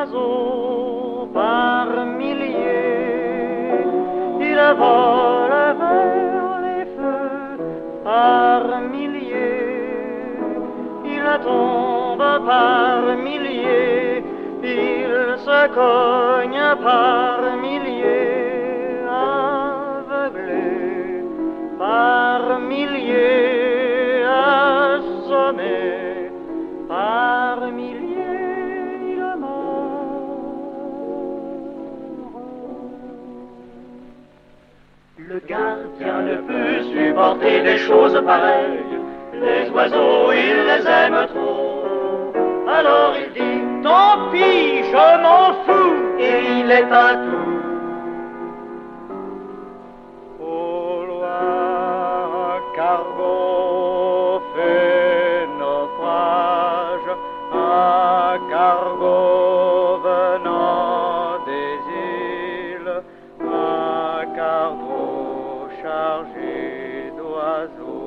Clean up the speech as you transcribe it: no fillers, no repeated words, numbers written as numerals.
oiseaux par milliers, il vole vers les feux par milliers, il tombe par milliers, il se cogne par milliers, aveuglé par milliers, assommé par milliers, il meurt. Le gardien ne peut supporter des choses pareilles. Les oiseaux, il les aime trop. Alors il dit, tant pis, je m'en fous, et il éteint tout. Au loin, un cargo fait naufrage, un cargo venant des îles, un cargo chargé d'oiseaux.